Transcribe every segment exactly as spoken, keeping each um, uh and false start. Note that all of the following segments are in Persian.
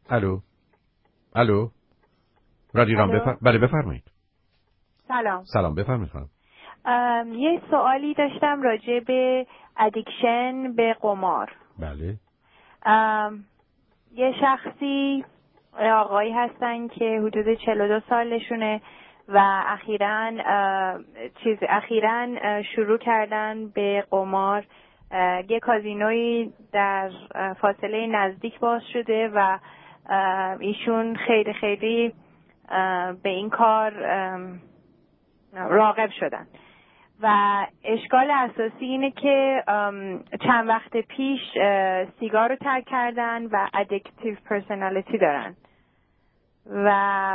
الو الو رادیو رام بفر... بله بفرمایید. سلام. سلام بفرمایید خانم. یه سوالی داشتم راجع به ادیکشن به قمار. بله. یه شخصی آقایی هستن که حدود چهل و دو سالشونه و اخیراً چیز اخیراً شروع کردن به قمار. یه کازینوی در فاصله نزدیک باز شده و ایشون خیلی خیلی به این کار راغب شدن و اشکال اساسی اینه که چند وقت پیش سیگار رو ترک کردن و ادیکتیو پرسونالیتی دارن و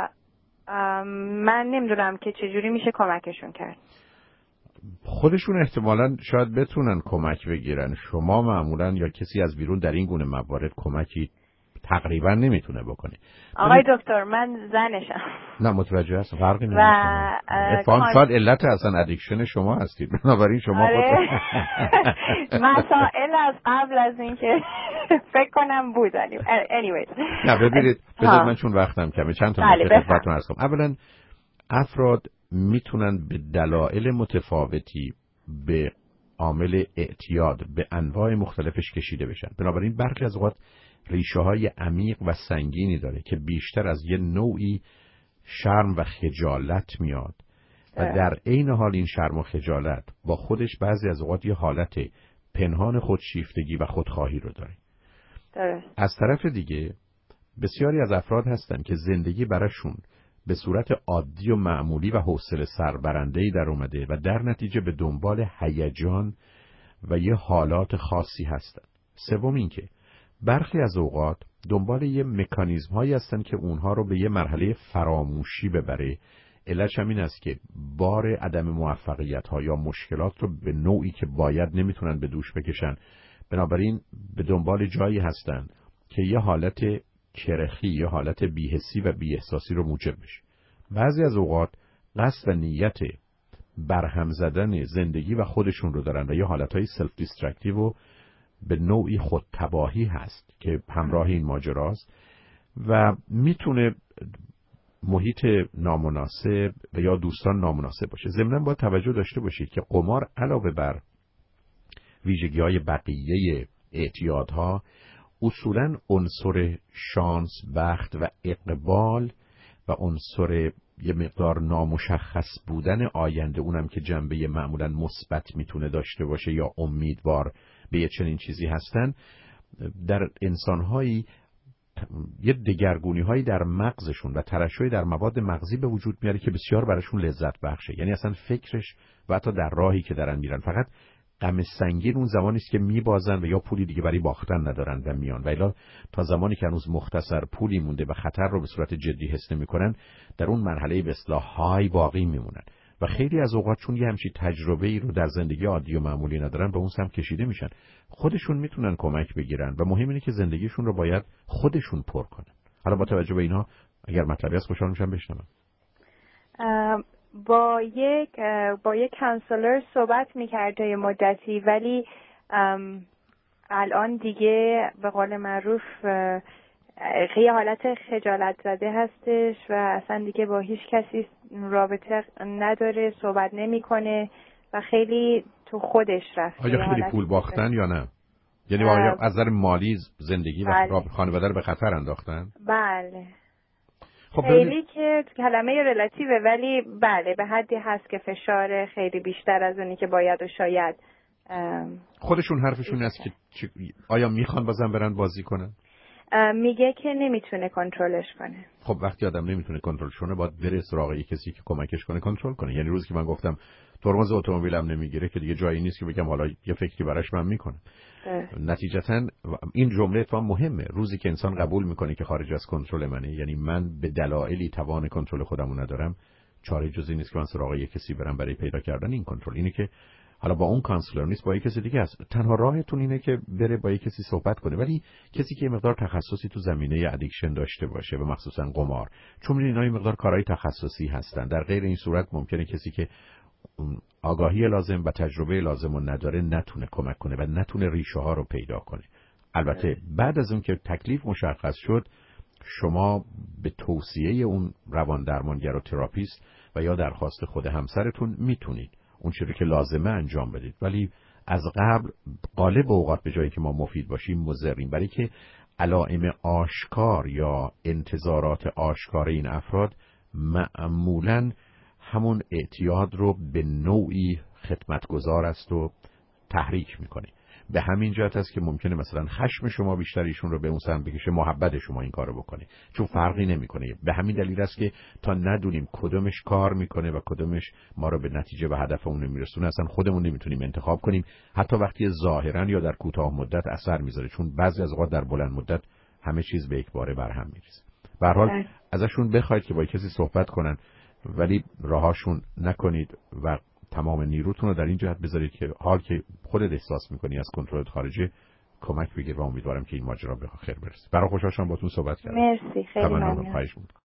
من نمیدونم که چجوری میشه کمکشون کرد. خودشون احتمالاً شاید بتونن کمک بگیرن. شما معمولاً یا کسی از بیرون در این گونه موارد کمکی تقریبا نمیتونه بکنه. آقای دکتر من زنشم. نه متوجه هستم فرقی نمیکنه. اتفاقا شاید علت اصلا ادیکشن شما هستید. بنابراین شما آره. مسائل از قبل از اینکه فکر کنم بود. anyways نه ببینید بذارید من چون وقتم کمه چند تا نکته خدمتتون عرض کنم. اولا افراد میتونن به دلایل متفاوتی به عامل اعتیاد به انواع مختلفش کشیده بشن. بنابراین برخی از اوقات ریشه های عمیق و سنگینی داره که بیشتر از یه نوعی شرم و خجالت میاد و در عین حال این شرم و خجالت با خودش بعضی از اوقات یه حالت پنهان خودشیفتگی و خودخواهی رو داره. درست. از طرف دیگه بسیاری از افراد هستن که زندگی براشون به صورت عادی و معمولی و حوصله سربرنده‌ای در اومده و در نتیجه به دنبال هیجان و یه حالات خاصی هستن. سوم این که برخی از اوقات دنبال یه مکانیزم هایی هستن که اونها رو به یه مرحله فراموشی ببره. علتش هم این است که بار عدم موفقیت ها یا مشکلات رو به نوعی که باید نمیتونن به دوش بکشن. بنابراین به دنبال جایی هستن که یه حالت کرخی، یه حالت بی‌حسی و بی‌احساسی رو موجب بشه. بعضی از اوقات قصد و نیت برهم زدن زندگی و خودشون رو دارن و یه حالتهای سلف دیسترکتیو و به نوعی خودتباهی هست که همراه این ماجراست و میتونه محیط نامناسب و یا دوستان نامناسب باشه. ضمناً باید توجه داشته باشید که قمار علاوه بر ویژگی‌های بقیه اعتیادها اصولاً عنصر شانس، بخت و اقبال و عنصر یه مقدار نامشخص بودن آینده، اونم که جنبه معمولاً مثبت میتونه داشته باشه یا امیدوار به یه چنین چیزی هستن، در انسان‌هایی یه دگرگونی‌هایی در مغزشون و ترشحی در مواد مغزی به وجود میاره که بسیار براشون لذت بخشه. یعنی اصلا فکرش و حتی در راهی که دارن میرن فقط غم سنگین اون زمانی است که میبازن و یا پولی دیگه برای باختن ندارن و میان، و الا تا زمانی که هنوز مختصر پولی مونده و خطر رو به صورت جدی حس نمی‌کنن در اون مرحله به اصطلاح های باقی میمونن و خیلی از اوقات چون یه همچین تجربه‌ای رو در زندگی عادی و معمولی ندارن به اون سمت کشیده میشن. خودشون میتونن کمک بگیرن و مهم اینه که زندگیشون رو باید خودشون پر کنن. حالا با توجه به اینا اگر مطلبی هست خوشحال میشم بشنوم. با یک با یک کانسلر صحبت می‌کرد یه مدتی، ولی الان دیگه به قول معروف یه حالت خجالت زده هستش و اصلا دیگه با هیچ کسی رابطه نداره، صحبت نمیکنه و خیلی تو خودش رفته. آیا خیلی پول باختن یا نه؟ یعنی واقعا از نظر مالی زندگی بله. و خانواده رو به خطر انداختن؟ بله. خب خیلی که کلمه رلاتیوه، ولی بله به حدی هست که فشار خیلی بیشتر از اونی که باید و شاید. خودشون حرفشون است که آیا میخوان بازم برن بازی کنن؟ میگه که نمیتونه کنترلش کنه. خب وقتی آدم نمیتونه کنترلش کنه باید بره سراغ کسی که کمکش کنه کنترل کنه. یعنی روزی که من گفتم ترمز اتومبیلم نمیگیره که دیگه جایی نیست که بگم حالا یه فکری براش من میکنم. نتیجتاً این جمله اتفاقا مهمه. روزی که انسان قبول میکنه که خارج از کنترل منه، یعنی من به دلایلی توان کنترل خودمو ندارم، چاره جزی نیست که من سراغ یه کسی برم برای پیدا کردن این کنترل. اینه که حالا با اون کانسلر نیست، با یک کسی دیگه است. تنها راهتون اینه که بره با یک کسی صحبت کنه، ولی کسی که یه مقدار تخصصی تو زمینه ادیکشن داشته باشه و مخصوصا قمار، چون اینا یه مقدار کارهای تخصصی هستن. در غیر این صورت ممکنه کسی که آگاهی لازم و تجربه لازم رو نداره نتونه کمک کنه و نتونه ریشه ها رو پیدا کنه. البته بعد از اون که تکلیف مشخص شد شما به توصیه اون روان درمانگر و تراپیست و یا درخواست خود همسرتون میتونید اون چیزی که لازمه انجام بدید، ولی از قبل غالب اوقات به جایی که ما مفید باشیم مضریم، برای که علائم آشکار یا انتظارات آشکار این افراد معمولاً همون اعتیاد رو به نوعی خدمتگزار است و تحریک میکنه. به همین جهت است که ممکنه مثلا خشم شما بیشتر ایشون رو به اون سمت بکشه، محبت شما این کارو بکنه، چون فرقی نمیکنه. به همین دلیل است که تا ندونیم کدومش کار میکنه و کدومش ما رو به نتیجه و هدفمون میرسونه، اصلا خودمون نمیتونیم انتخاب کنیم، حتی وقتی ظاهرا یا در کوتاه مدت اثر میذاره، چون بعضی از اوقات در بلند مدت همه چیز به یک باره برهم میریزه. به هر حال ازشون بخواید که با کسی صحبت کنن، ولی راهاشون نکنید و تمام نیروتون رو در این جهت بذارید که حال که خودت احساس میکنی از کنترل خارجه کمک بگیر و امیدوارم که این ماجرا به خیر برسه. برای خوشحال شدم باهاتون صحبت کردم. مرسی، خیلی ممنون. خواهش می‌کنم.